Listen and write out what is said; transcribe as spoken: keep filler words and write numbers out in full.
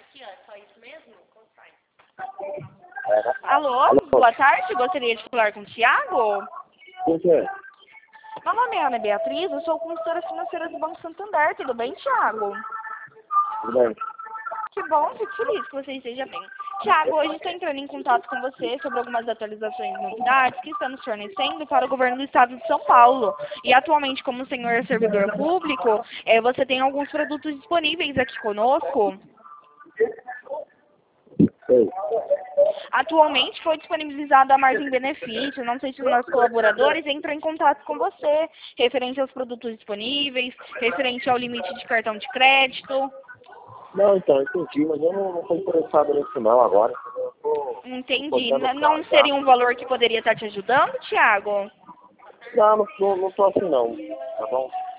Alô, Alô? boa tarde, gostaria de falar com o Thiago? Quem que é? Meu nome é Ana Beatriz, eu sou consultora financeira do Banco Santander, tudo bem, Thiago? Tudo bem? Que bom, fico feliz que você esteja bem. Tiago, hoje estou entrando em contato com você sobre algumas atualizações e novidades que estamos fornecendo para o governo do estado de São Paulo. E atualmente, como senhor é servidor público, eh, você tem alguns produtos disponíveis aqui conosco. Sei. Atualmente foi disponibilizada a margem benefício, não sei se os nossos colaboradores entram em contato com você, referente aos produtos disponíveis, referente ao limite de cartão de crédito. Não, então, entendi, mas eu não estou interessado nisso não agora. Eu tô, Entendi. tô botando N- pra Não já. seria um valor que poderia estar te ajudando, Thiago? Não, não, não, não tô assim não, tá bom?